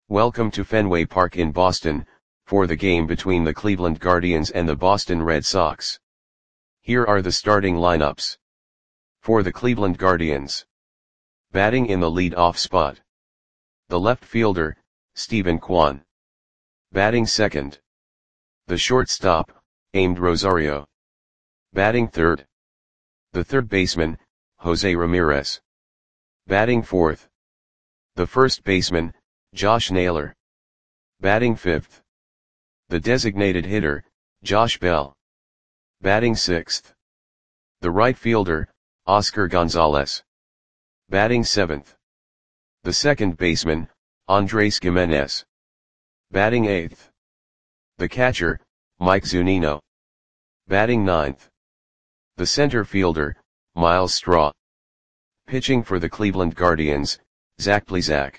Welcome to Fenway Park in Boston, for the game between the Cleveland Guardians and the Boston Red Sox. Here are the starting lineups. For the Cleveland Guardians. Batting in the lead-off spot. The left fielder, Steven Kwan. Batting second. The shortstop, Amed Rosario. Batting third. The third baseman, Jose Ramirez. Batting fourth. The first baseman, Josh Naylor. Batting fifth. The designated hitter, Josh Bell. Batting sixth. The right fielder, Oscar Gonzalez. Batting seventh. The second baseman, Andres Gimenez. Batting eighth. The catcher, Mike Zunino. Batting ninth. The center fielder, Myles Straw. Pitching for the Cleveland Guardians, Zach Plesac.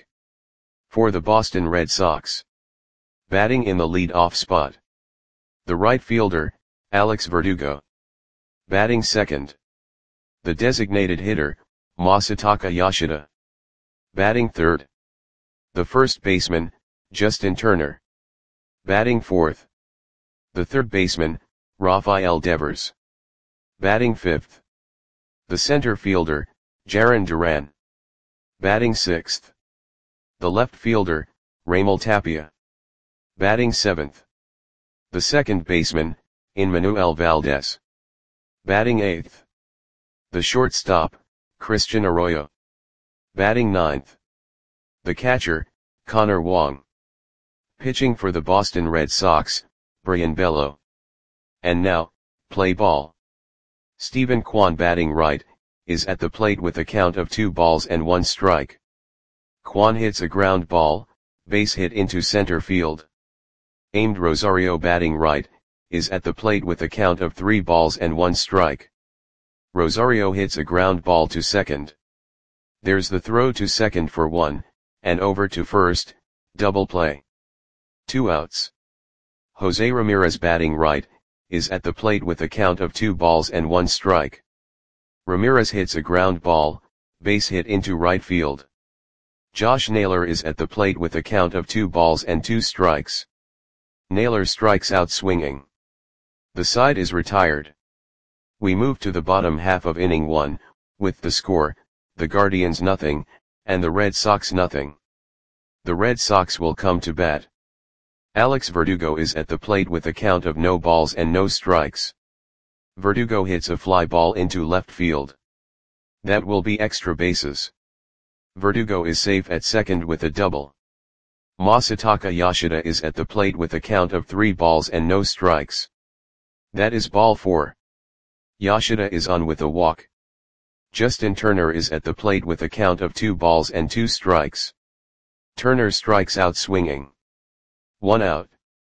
For the Boston Red Sox. Batting in the lead-off spot. The right fielder, Alex Verdugo. Batting second. The designated hitter, Masataka Yoshida. Batting third. The first baseman, Justin Turner. Batting fourth. The third baseman, Rafael Devers. Batting fifth. The center fielder, Jarren Duran. Batting sixth. The left fielder, Raimel Tapia. Batting seventh. The second baseman, Emmanuel Valdez. Batting eighth. The shortstop, Christian Arroyo. Batting ninth. The catcher, Connor Wong. Pitching for the Boston Red Sox, Brayan Bello. And now, play ball. Steven Kwan batting right, is at the plate with a count of 2-1 strike. Kwan hits a ground ball, base hit into center field. Amed Rosario batting right, is at the plate with a count of 3-1 strike. Rosario hits a ground ball to second. There's the throw to second for 1, and over to first, double play. 2 outs. Jose Ramirez batting right, is at the plate with a count of 2-1 strike. Ramirez hits a ground ball, base hit into right field. Josh Naylor is at the plate with a count of 2 strikes. Naylor strikes out swinging. The side is retired. We move to the bottom half of inning 1, with the score, the Guardians nothing, and the Red Sox nothing. The Red Sox will come to bat. Alex Verdugo is at the plate with a count of no balls and no strikes. Verdugo hits a fly ball into left field. That will be extra bases. Verdugo is safe at second with a double. Masataka Yoshida is at the plate with a count of 3 balls and no strikes. That is ball 4. Yoshida is on with a walk. Justin Turner is at the plate with a count of 2 balls and 2 strikes. Turner strikes out swinging. 1 out.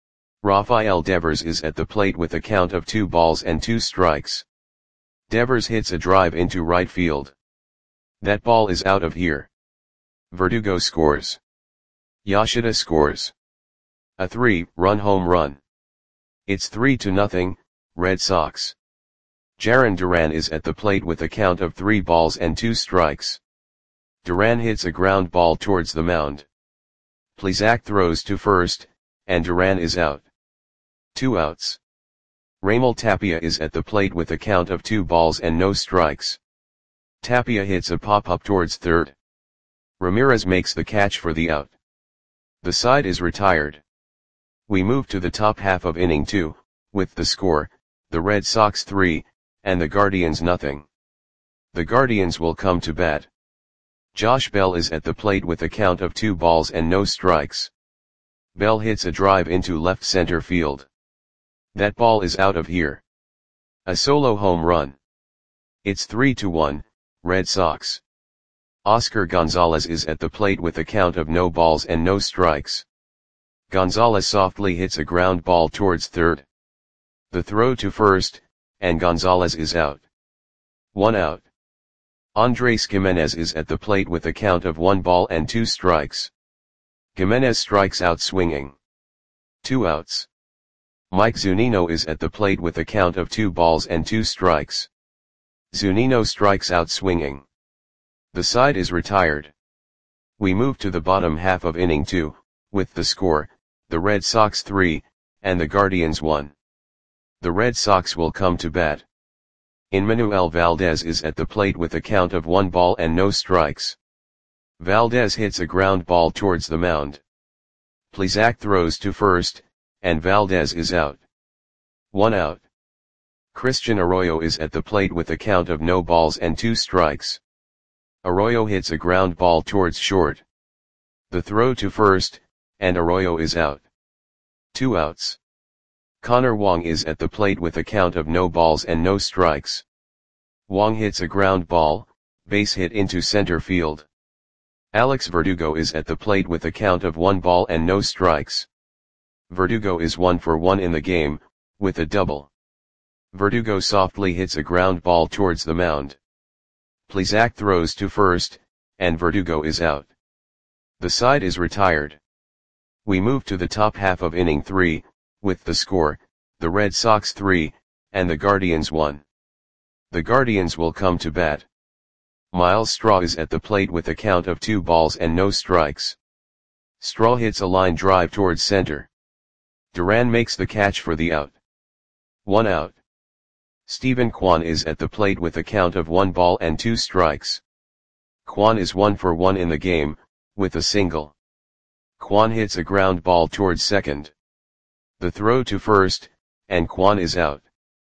Rafael Devers is at the plate with a count of 2 balls and 2 strikes. Devers hits a drive into right field. That ball is out of here. Verdugo scores. Yoshida scores. A 3-run home run. It's 3-0, Red Sox. Jarren Duran is at the plate with a count of 3 balls and 2 strikes. Duran hits a ground ball towards the mound. Plesac throws to first, and Duran is out. 2 outs. Raimel Tapia is at the plate with a count of 2 balls and no strikes. Tapia hits a pop-up towards third. Ramirez makes the catch for the out. The side is retired. We move to the top half of inning 2, with the score, the Red Sox 3, and the Guardians nothing. The Guardians will come to bat. Josh Bell is at the plate with a count of 2 balls and no strikes. Bell hits a drive into left center field. That ball is out of here. A solo home run. It's 3-1, Red Sox. Oscar Gonzalez is at the plate with a count of no balls and no strikes. Gonzalez softly hits a ground ball towards third. The throw to first, and Gonzalez is out. 1 out. Andres Gimenez is at the plate with a count of 1 ball and 2 strikes. Gimenez strikes out swinging. 2 outs. Mike Zunino is at the plate with a count of 2 balls and 2 strikes. Zunino strikes out swinging. The side is retired. We move to the bottom half of inning 2, with the score, the Red Sox 3, and the Guardians 1. The Red Sox will come to bat. Manuel Valdez is at the plate with a count of 1 ball and no strikes. Valdez hits a ground ball towards the mound. Plesac throws to first, and Valdez is out. 1 out. Christian Arroyo is at the plate with a count of no balls and 2 strikes. Arroyo hits a ground ball towards short. The throw to first, and Arroyo is out. 2 outs. Connor Wong is at the plate with a count of no balls and no strikes. Wong hits a ground ball, base hit into center field. Alex Verdugo is at the plate with a count of 1 ball and no strikes. Verdugo is 1 for 1 in the game, with a double. Verdugo softly hits a ground ball towards the mound. Plesac throws to first, and Verdugo is out. The side is retired. We move to the top half of inning 3, with the score, the Red Sox 3, and the Guardians 1. The Guardians will come to bat. Miles Straw is at the plate with a count of 2 balls and no strikes. Straw hits a line drive towards center. Duran makes the catch for the out. 1 out. Steven Kwan is at the plate with a count of 1 ball and 2 strikes. Kwan is 1 for 1 in the game, with a single. Kwan hits a ground ball towards second. The throw to first, and Kwan is out.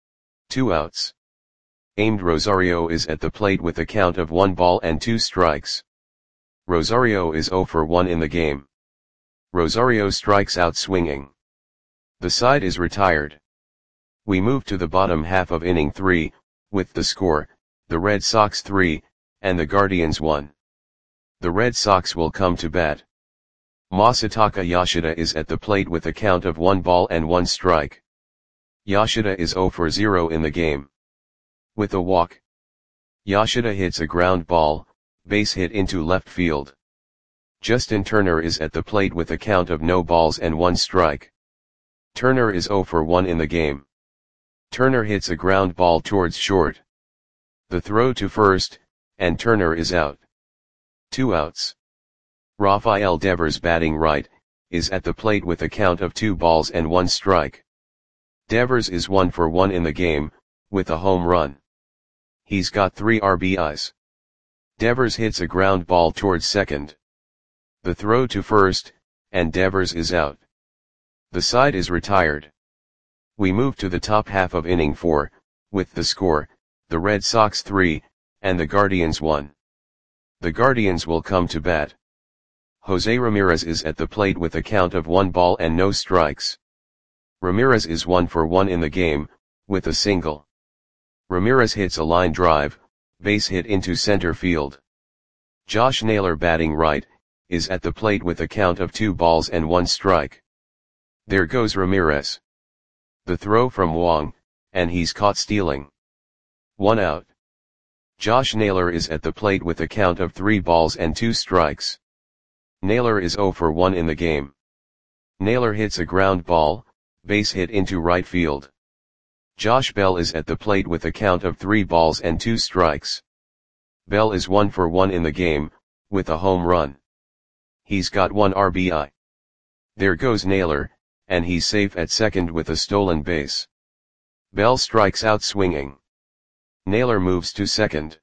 2 outs. Aimed Rosario is at the plate with a count of 1 ball and 2 strikes. Rosario is 0 for 1 in the game. Rosario strikes out swinging. The side is retired. We move to the bottom half of inning 3, with the score, the Red Sox 3, and the Guardians 1. The Red Sox will come to bat. Masataka Yoshida is at the plate with a count of 1 ball and 1 strike. Yoshida is 0 for 0 in the game. With a walk. Yoshida hits a ground ball, base hit into left field. Justin Turner is at the plate with a count of no balls and 1 strike. Turner is 0 for 1 in the game. Turner hits a ground ball towards short. The throw to first, and Turner is out. 2 outs. Rafael Devers batting right, is at the plate with a count of 2 balls and 1 strike. Devers is 1 for 1 in the game, with a home run. He's got 3 RBIs. Devers hits a ground ball towards second. The throw to first, and Devers is out. The side is retired. We move to the top half of inning 4, with the score, the Red Sox 3, and the Guardians 1. The Guardians will come to bat. Jose Ramirez is at the plate with a count of 1 ball and no strikes. Ramirez is 1 for 1 in the game, with a single. Ramirez hits a line drive, base hit into center field. Josh Naylor batting right, is at the plate with a count of 2 balls and 1 strike. There goes Ramirez. The throw from Wong, and he's caught stealing. 1 out. Josh Naylor is at the plate with a count of 3 balls and 2 strikes. Naylor is 0 for 1 in the game. Naylor hits a ground ball, base hit into right field. Josh Bell is at the plate with a count of 3 balls and 2 strikes. Bell is 1 for 1 in the game, with a home run. He's got 1 RBI. There goes Naylor, and he's safe at second with a stolen base. Bell strikes out swinging. Naylor moves to second.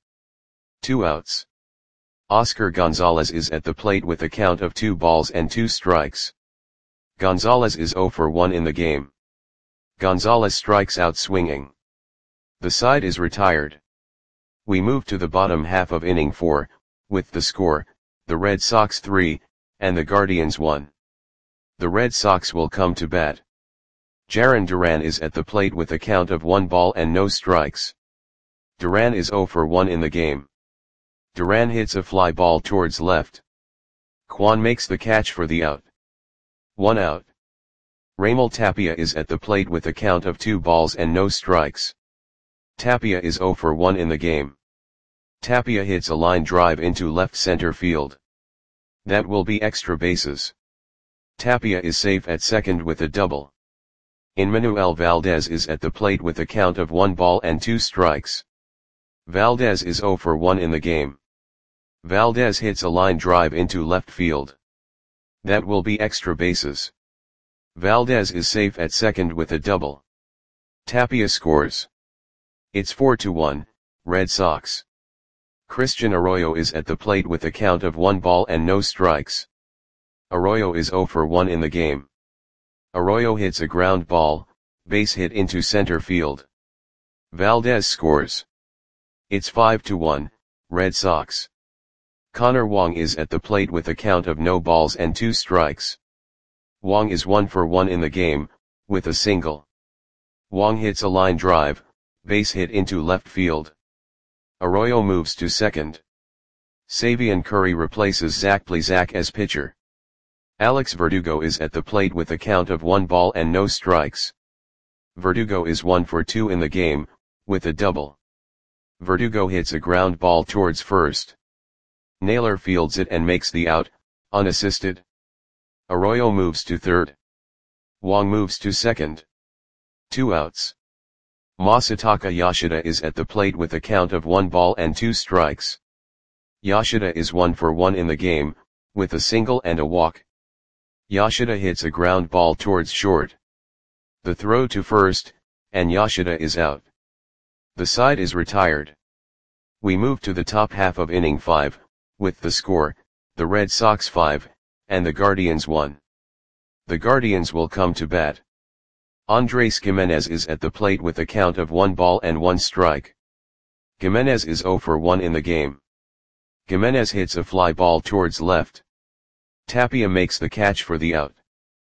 2 outs. Oscar Gonzalez is at the plate with a count of 2 balls and 2 strikes. Gonzalez is 0 for 1 in the game. Gonzalez strikes out swinging. The side is retired. We move to the bottom half of inning 4, with the score, the Red Sox 3, and the Guardians 1. The Red Sox will come to bat. Jarren Duran is at the plate with a count of 1 ball and no strikes. Duran is 0 for 1 in the game. Duran hits a fly ball towards left. Kwan makes the catch for the out. 1 out. Raimel Tapia is at the plate with a count of 2 balls and no strikes. Tapia is 0 for 1 in the game. Tapia hits a line drive into left center field. That will be extra bases. Tapia is safe at second with a double. Manuel Valdez is at the plate with a count of 1 ball and 2 strikes. Valdez is 0 for 1 in the game. Valdez hits a line drive into left field. That will be extra bases. Valdez is safe at second with a double. Tapia scores. It's 4-1, Red Sox. Christian Arroyo is at the plate with a count of 1 ball and no strikes. Arroyo is 0 for 1 in the game. Arroyo hits a ground ball, base hit into center field. Valdez scores. It's 5-1, Red Sox. Connor Wong is at the plate with a count of no balls and 2 strikes. Wong is 1 for 1 in the game, with a single. Wong hits a line drive, base hit into left field. Arroyo moves to second. Savion Curry replaces Zach Plesac as pitcher. Alex Verdugo is at the plate with a count of 1 ball and no strikes. Verdugo is 1 for 2 in the game, with a double. Verdugo hits a ground ball towards first. Naylor fields it and makes the out, unassisted. Arroyo moves to third. Wong moves to second. 2 outs. Masataka Yoshida is at the plate with a count of 1 ball and 2 strikes. Yoshida is 1 for 1 in the game, with a single and a walk. Yoshida hits a ground ball towards short. The throw to first, and Yoshida is out. The side is retired. We move to the top half of inning 5, with the score, the Red Sox 5, and the Guardians 1. The Guardians will come to bat. Andres Gimenez is at the plate with a count of 1 ball and 1 strike. Gimenez is 0 for 1 in the game. Gimenez hits a fly ball towards left. Tapia makes the catch for the out.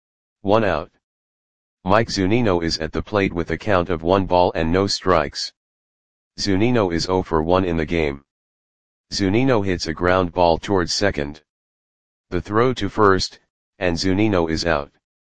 1 out. Mike Zunino is at the plate with a count of 1 ball and no strikes. Zunino is 0 for 1 in the game. Zunino hits a ground ball towards second. The throw to first, and Zunino is out.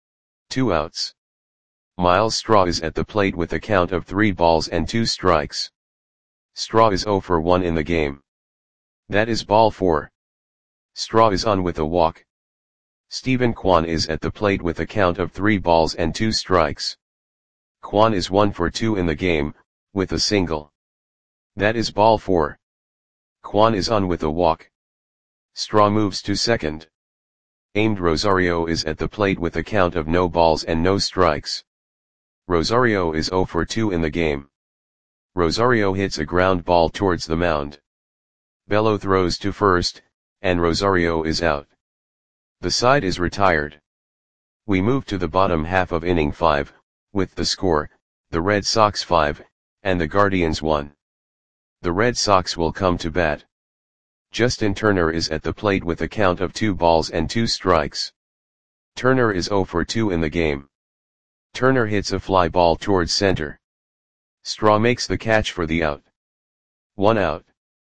2 outs. Miles Straw is at the plate with a count of 3 balls and 2 strikes. Straw is 0 for 1 in the game. That is ball 4. Straw is on with a walk. Stephen Kwan is at the plate with a count of 3 balls and 2 strikes. Kwan is 1 for 2 in the game, with a single. That is ball 4. Kwan is on with a walk. Straw moves to second. Aimed Rosario is at the plate with a count of no balls and no strikes. Rosario is 0 for 2 in the game. Rosario hits a ground ball towards the mound. Bello throws to first, and Rosario is out. The side is retired. We move to the bottom half of inning 5, with the score, the Red Sox 5, and the Guardians 1. The Red Sox will come to bat. Justin Turner is at the plate with a count of 2 balls and 2 strikes. Turner is 0 for 2 in the game. Turner hits a fly ball towards center. Straw makes the catch for the out. 1 out.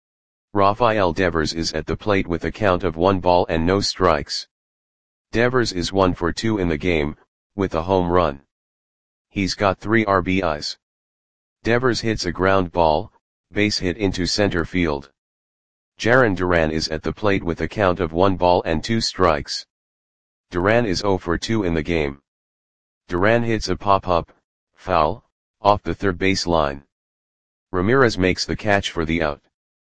Rafael Devers is at the plate with a count of 1 ball and no strikes. Devers is 1 for 2 in the game, with a home run. He's got 3 RBIs. Devers hits a ground ball, base hit into center field. Jarren Duran is at the plate with a count of 1 ball and 2 strikes. Duran is 0 for 2 in the game. Duran hits a pop-up, foul, off the third base line. Ramirez makes the catch for the out.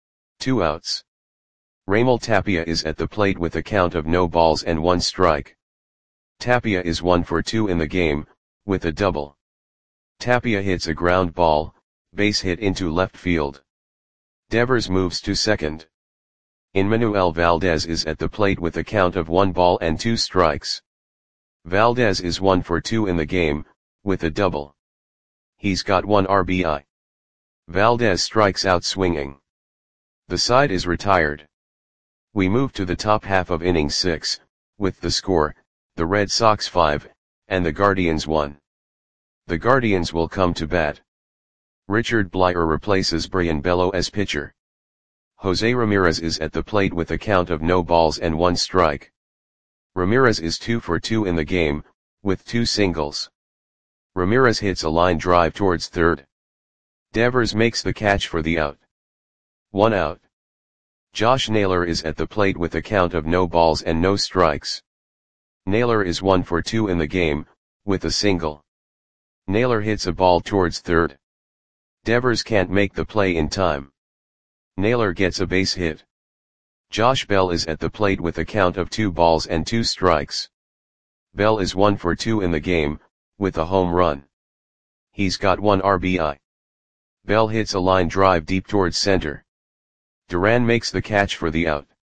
2 outs. Raimel Tapia is at the plate with a count of no balls and 1 strike. Tapia is 1 for 2 in the game, with a double. Tapia hits a ground ball, base hit into left field. Devers moves to second. Manuel Valdez is at the plate with a count of 1 ball and 2 strikes. Valdez is 1 for 2 in the game, with a double. He's got 1 RBI. Valdez strikes out swinging. The side is retired. We move to the top half of inning 6, with the score, the Red Sox 5, and the Guardians 1. The Guardians will come to bat. Richard Bleier replaces Brian Bello as pitcher. Jose Ramirez is at the plate with a count of no balls and 1 strike. Ramirez is 2 for 2 in the game, with 2 singles. Ramirez hits a line drive towards third. Devers makes the catch for the out. 1 out. Josh Naylor is at the plate with a count of no balls and no strikes. Naylor is 1 for 2 in the game, with a single. Naylor hits a ball towards third. Devers can't make the play in time. Naylor gets a base hit. Josh Bell is at the plate with a count of 2 balls and 2 strikes. Bell is 1 for 2 in the game, with a home run. He's got 1 RBI. Bell hits a line drive deep towards center. Duran makes the catch for the out.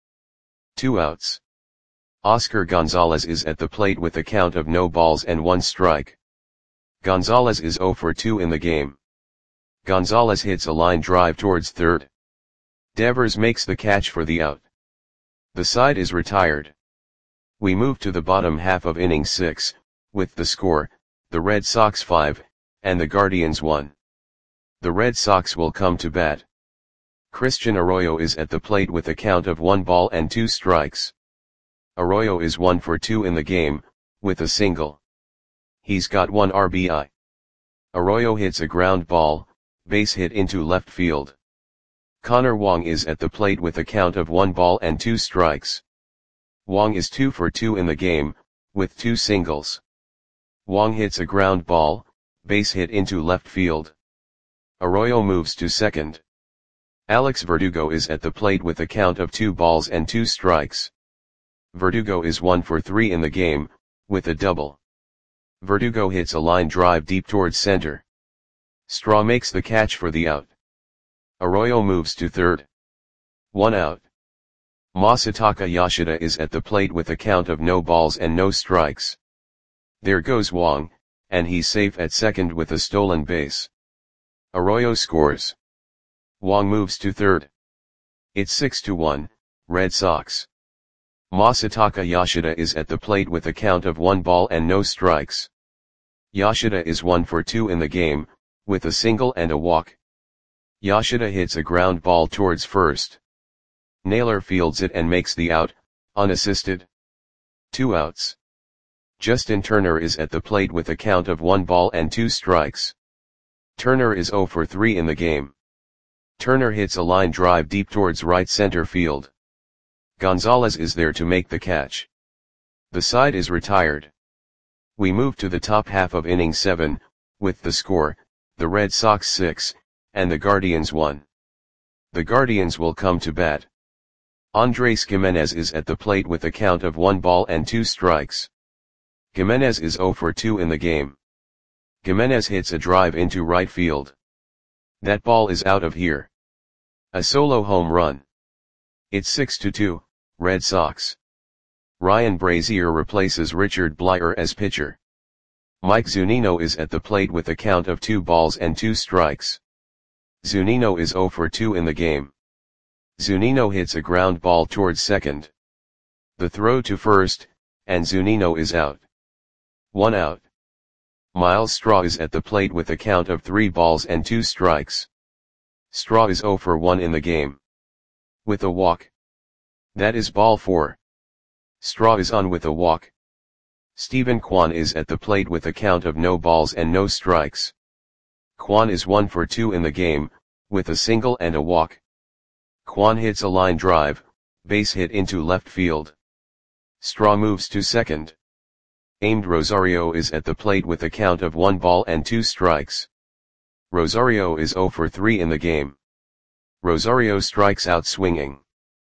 2 outs. Oscar Gonzalez is at the plate with a count of no balls and 1 strike. Gonzalez is 0 for 2 in the game. Gonzalez hits a line drive towards third. Devers makes the catch for the out. The side is retired. We move to the bottom half of inning 6, with the score, the Red Sox 5, and the Guardians 1. The Red Sox will come to bat. Christian Arroyo is at the plate with a count of 1 ball and 2 strikes. Arroyo is 1 for 2 in the game, with a single. He's got 1 RBI. Arroyo hits a ground ball, base hit into left field. Connor Wong is at the plate with a count of 1 ball and 2 strikes. Wong is 2 for 2 in the game, with 2 singles. Wong hits a ground ball, base hit into left field. Arroyo moves to second. Alex Verdugo is at the plate with a count of 2 balls and 2 strikes. Verdugo is 1 for 3 in the game, with a double. Verdugo hits a line drive deep towards center. Straw makes the catch for the out. Arroyo moves to third. 1 out. Masataka Yoshida is at the plate with a count of no balls and no strikes. There goes Wong, and he's safe at second with a stolen base. Arroyo scores. Wong moves to third. It's 6-1, Red Sox. Masataka Yoshida is at the plate with a count of 1 ball and no strikes. Yoshida is 1 for 2 in the game, with a single and a walk. Yoshida hits a ground ball towards first. Naylor fields it and makes the out, unassisted. 2 outs. Justin Turner is at the plate with a count of 1 ball and 2 strikes. Turner is 0 for 3 in the game. Turner hits a line drive deep towards right center field. Gonzalez is there to make the catch. The side is retired. We move to the top half of inning 7, with the score, the Red Sox 6, and the Guardians 1. The Guardians will come to bat. Andres Gimenez is at the plate with a count of 1 ball and 2 strikes. Gimenez is 0 for 2 in the game. Gimenez hits a drive into right field. That ball is out of here. A solo home run. It's 6-2, Red Sox. Ryan Brazier replaces Richard Bleier as pitcher. Mike Zunino is at the plate with a count of 2 balls and 2 strikes. Zunino is 0 for 2 in the game. Zunino hits a ground ball towards second. The throw to first, and Zunino is out. 1 out. Miles Straw is at the plate with a count of 3 balls and 2 strikes. Straw is 0 for 1 in the game. With a walk. That is ball 4. Straw is on with a walk. Stephen Kwan is at the plate with a count of no balls and no strikes. Kwan is 1 for 2 in the game, with a single and a walk. Kwan hits a line drive, base hit into left field. Straw moves to second. Aimed Rosario is at the plate with a count of 1 ball and 2 strikes. Rosario is 0 for 3 in the game. Rosario strikes out swinging.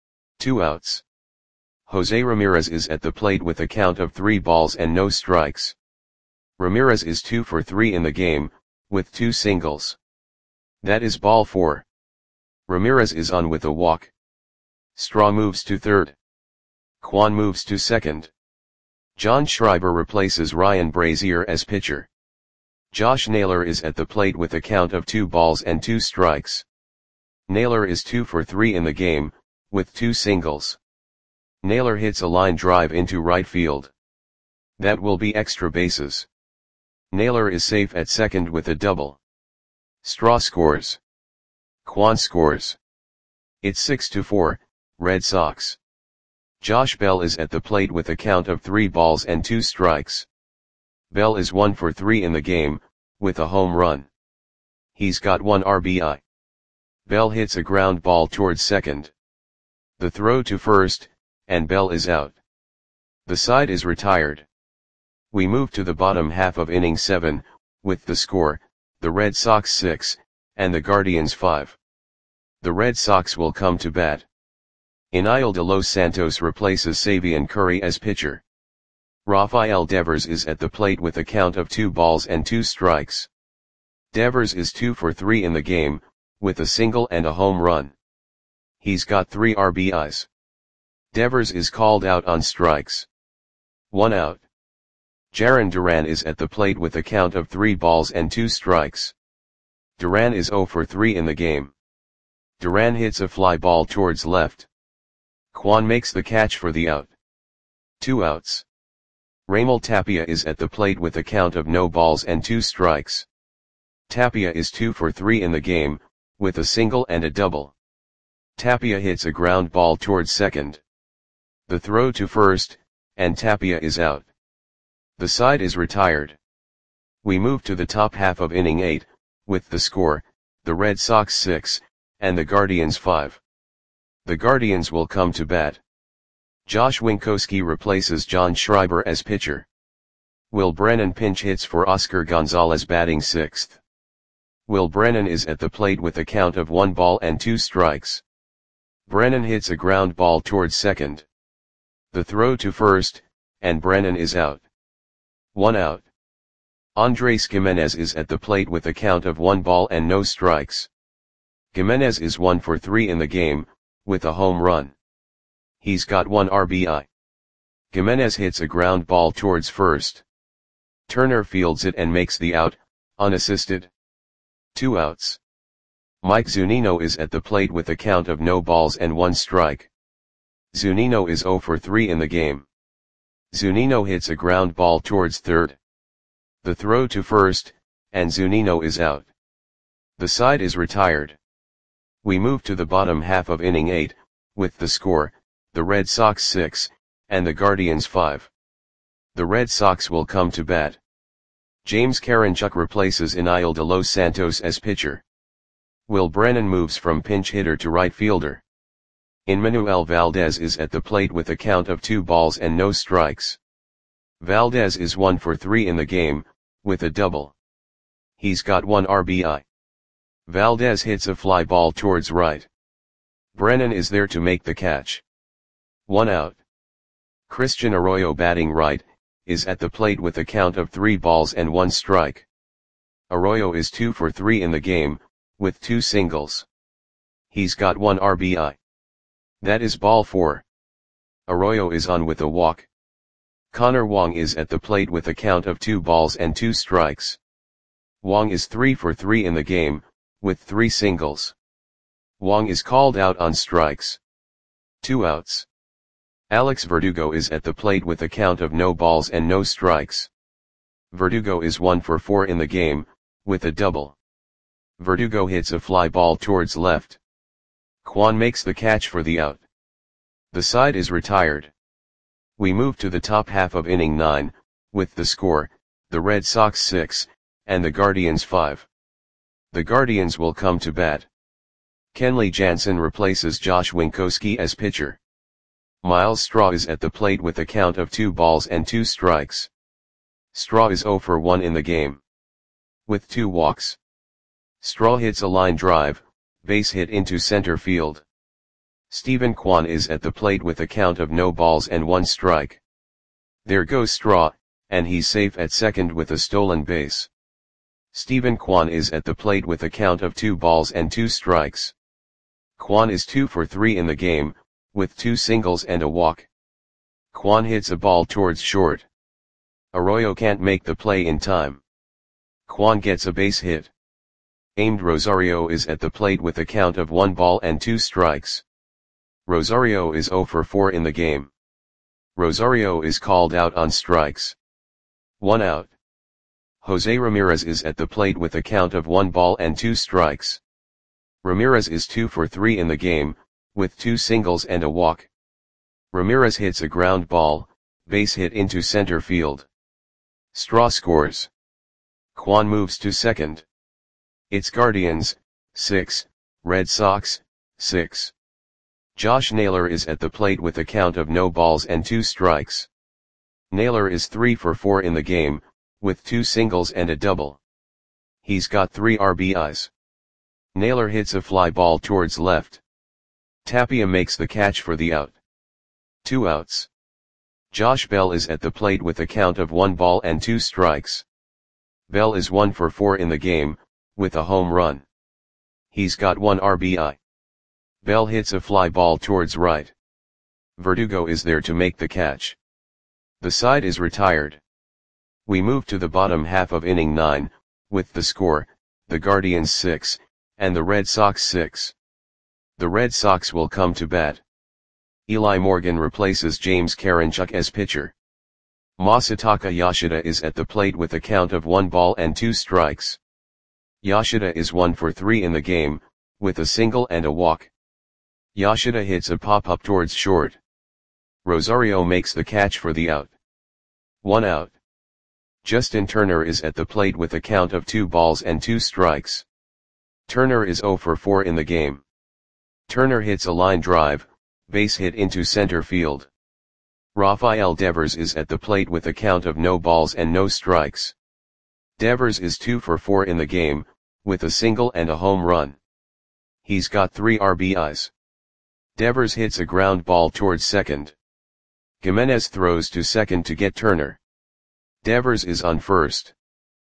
2 outs. Jose Ramirez is at the plate with a count of 3 balls and no strikes. Ramirez is 2 for 3 in the game, with 2 singles. That is ball 4. Ramirez is on with a walk. Straw moves to third. Kwan moves to second. John Schreiber replaces Ryan Brazier as pitcher. Josh Naylor is at the plate with a count of 2 balls and 2 strikes. Naylor is 2 for 3 in the game, with 2 singles. Naylor hits a line drive into right field. That will be extra bases. Naylor is safe at second with a double. Straw scores. Kwan scores. It's 6-4, Red Sox. Josh Bell is at the plate with a count of 3 balls and 2 strikes. Bell is 1 for 3 in the game, with a home run. He's got 1 RBI. Bell hits a ground ball towards second. The throw to first, and Bell is out. The side is retired. We move to the bottom half of inning 7, with the score, the Red Sox 6, and the Guardians 5. The Red Sox will come to bat. Iniel de los Santos replaces Savion Curry as pitcher. Rafael Devers is at the plate with a count of 2 balls and 2 strikes. Devers is 2 for 3 in the game, with a single and a home run. He's got 3 RBIs. Devers is called out on strikes. 1 out. Jarren Duran is at the plate with a count of 3 balls and 2 strikes. Duran is 0 for 3 in the game. Duran hits a fly ball towards left. Kwan makes the catch for the out. 2 outs. Raimel Tapia is at the plate with a count of no balls and 2 strikes. Tapia is 2 for 3 in the game, with a single and a double. Tapia hits a ground ball towards second. The throw to first, and Tapia is out. The side is retired. We move to the top half of inning 8, with the score, the Red Sox 6, and the Guardians 5. The Guardians will come to bat. Josh Winckowski replaces John Schreiber as pitcher. Will Brennan pinch hits for Oscar Gonzalez batting 6th. Will Brennan is at the plate with a count of 1 ball and 2 strikes. Brennan hits a ground ball towards second. The throw to first, and Brennan is out. 1 out. Andres Gimenez is at the plate with a count of 1 ball and no strikes. Gimenez is 1 for 3 in the game, with a home run. He's got 1 RBI. Gimenez hits a ground ball towards first. Turner fields it and makes the out, unassisted. 2 outs. Mike Zunino is at the plate with a count of no balls and 1 strike. Zunino is 0 for 3 in the game. Zunino hits a ground ball towards third. The throw to first, and Zunino is out. The side is retired. We move to the bottom half of inning 8, with the score, the Red Sox 6, and the Guardians 5. The Red Sox will come to bat. James Karinchuk replaces Iniel de los Santos as pitcher. Will Brennan moves from pinch hitter to right fielder. Enmanuel Valdez is at the plate with a count of 2 balls and no strikes. Valdez is 1 for 3 in the game, with a double. He's got 1 RBI. Valdez hits a fly ball towards right. Brennan is there to make the catch. 1 out. Christian Arroyo batting right, is at the plate with a count of 3 balls and 1 strike. Arroyo is 2 for 3 in the game, with 2 singles. He's got 1 RBI. That is ball 4. Arroyo is on with a walk. Connor Wong is at the plate with a count of 2 balls and 2 strikes. Wong is 3 for 3 in the game, with 3 singles. Wong is called out on strikes. 2 outs. Alex Verdugo is at the plate with a count of no balls and no strikes. Verdugo is 1 for 4 in the game, with a double. Verdugo hits a fly ball towards left. Kwan makes the catch for the out. The side is retired. We move to the top half of inning 9, with the score, the Red Sox 6, and the Guardians 5. The Guardians will come to bat. Kenley Jansen replaces Josh Winckowski as pitcher. Miles Straw is at the plate with a count of 2 balls and 2 strikes. Straw is 0 for 1 in the game. With 2 walks. Straw hits a line drive, base hit into center field. Stephen Kwan is at the plate with a count of no balls and 1 strike. There goes Straw, and he's safe at second with a stolen base. Stephen Kwan is at the plate with a count of 2 balls and 2 strikes. Kwan is 2 for 3 in the game, with 2 singles and a walk. Kwan hits a ball towards short. Arroyo can't make the play in time. Kwan gets a base hit. Aimed Rosario is at the plate with a count of 1 ball and 2 strikes. Rosario is 0 for 4 in the game. Rosario is called out on strikes. 1 out. Jose Ramirez is at the plate with a count of 1 ball and 2 strikes. Ramirez is 2 for 3 in the game, with 2 singles and a walk. Ramirez hits a ground ball, base hit into center field. Straw scores. Kwan moves to second. It's Guardians, 6, Red Sox, 6. Josh Naylor is at the plate with a count of no balls and 2 strikes. Naylor is 3 for 4 in the game, with 2 singles and a double. He's got 3 RBIs. Naylor hits a fly ball towards left. Tapia makes the catch for the out. 2 outs. Josh Bell is at the plate with a count of 1 ball and 2 strikes. Bell is 1 for 4 in the game, with a home run. He's got 1 RBI. Bell hits a fly ball towards right. Verdugo is there to make the catch. The side is retired. We move to the bottom half of inning 9, with the score, the Guardians 6, and the Red Sox 6. The Red Sox will come to bat. Eli Morgan replaces James Karinchak as pitcher. Masataka Yoshida is at the plate with a count of 1 ball and 2 strikes. Yoshida is 1 for 3 in the game, with a single and a walk. Yoshida hits a pop-up towards short. Rosario makes the catch for the out. 1 out. Justin Turner is at the plate with a count of 2 balls and 2 strikes. Turner is 0 for 4 in the game. Turner hits a line drive, base hit into center field. Rafael Devers is at the plate with a count of no balls and no strikes. Devers is 2 for 4 in the game, with a single and a home run. He's got 3 RBIs. Devers hits a ground ball towards second. Gimenez throws to second to get Turner. Devers is on first.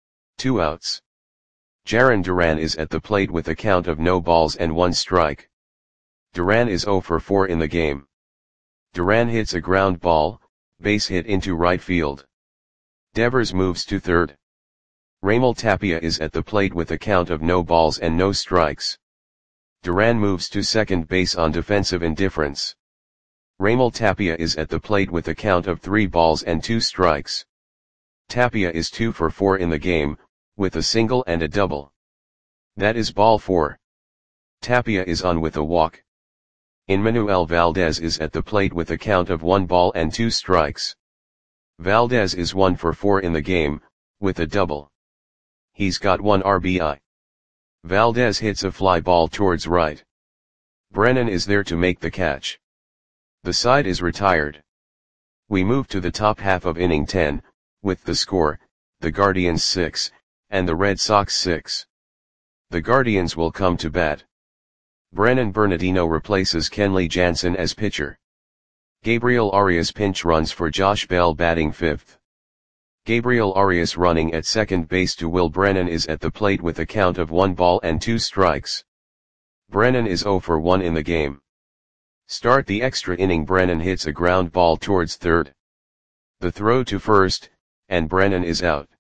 2 outs. Jarren Duran is at the plate with a count of no balls and 1 strike. Duran is 0 for 4 in the game. Duran hits a ground ball, base hit into right field. Devers moves to third. Raimel Tapia is at the plate with a count of no balls and no strikes. Duran moves to second base on defensive indifference. Raimel Tapia is at the plate with a count of 3 balls and 2 strikes. Tapia is 2 for 4 in the game, with a single and a double. That is ball 4. Tapia is on with a walk. Emmanuel Valdez is at the plate with a count of 1 ball and 2 strikes. Valdez is 1 for 4 in the game, with a double. He's got 1 RBI. Valdez hits a fly ball towards right. Brennan is there to make the catch. The side is retired. We move to the top half of inning 10, with the score, the Guardians 6, and the Red Sox 6. The Guardians will come to bat. Brennan Bernardino replaces Kenley Jansen as pitcher. Gabriel Arias pinch runs for Josh Bell batting 5th. Gabriel Arias running at second base to Will Brennan is at the plate with a count of 1 ball and 2 strikes. Brennan is 0 for 1 in the game. Start the extra inning. Brennan hits a ground ball towards third. The throw to first, and Brennan is out.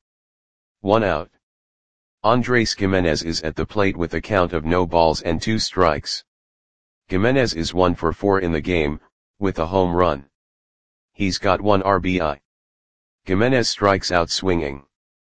1 out. Andres Gimenez is at the plate with a count of no balls and 2 strikes. Gimenez is 1 for 4 in the game, with a home run. He's got 1 RBI. Gimenez strikes out swinging.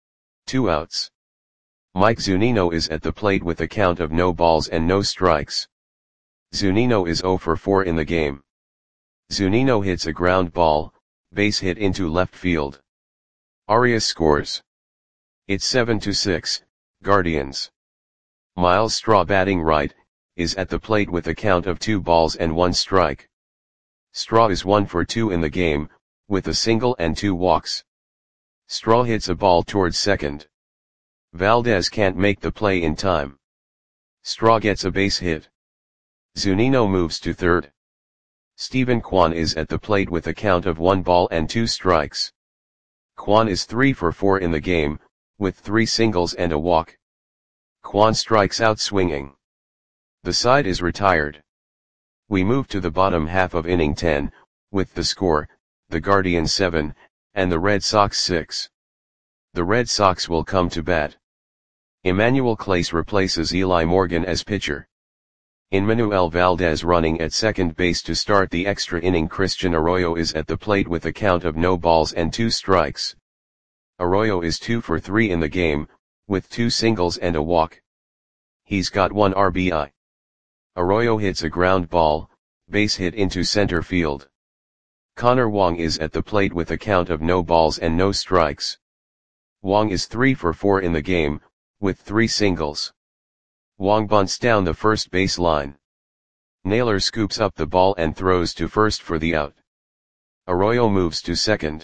2 outs. Mike Zunino is at the plate with a count of no balls and no strikes. Zunino is 0 for 4 in the game. Zunino hits a ground ball, base hit into left field. Arias scores. It's 7-6, Guardians. Miles Straw batting right, is at the plate with a count of 2 balls and 1 strike. Straw is 1 for 2 in the game, with a single and 2 walks. Straw hits a ball towards second. Valdez can't make the play in time. Straw gets a base hit. Zunino moves to third. Stephen Kwan is at the plate with a count of 1 ball and 2 strikes. Kwan is 3 for 4 in the game, with 3 singles and a walk. Kwan strikes out swinging. The side is retired. We move to the bottom half of inning 10, with the score, the Guardians 7, and the Red Sox 6. The Red Sox will come to bat. Emmanuel Clase replaces Eli Morgan as pitcher. Emmanuel Valdez running at second base to start the extra inning. Christian Arroyo is at the plate with a count of no balls and 2 strikes. Arroyo is 2 for 3 in the game, with 2 singles and a walk. He's got 1 RBI. Arroyo hits a ground ball, base hit into center field. Connor Wong is at the plate with a count of no balls and no strikes. Wong is 3 for 4 in the game, with 3 singles. Wong bunts down the first base line. Naylor scoops up the ball and throws to first for the out. Arroyo moves to second.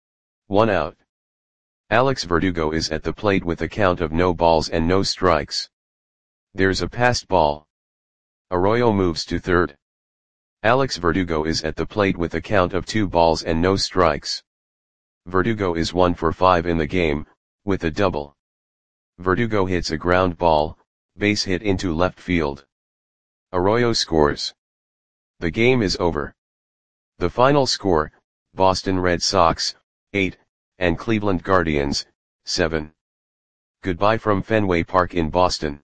1 out. Alex Verdugo is at the plate with a count of no balls and no strikes. There's a passed ball. Arroyo moves to third. Alex Verdugo is at the plate with a count of 2 balls and no strikes. Verdugo is 1 for 5 in the game, with a double. Verdugo hits a ground ball, base hit into left field. Arroyo scores. The game is over. The final score, Boston Red Sox, 8, and Cleveland Guardians, 7. Goodbye from Fenway Park in Boston.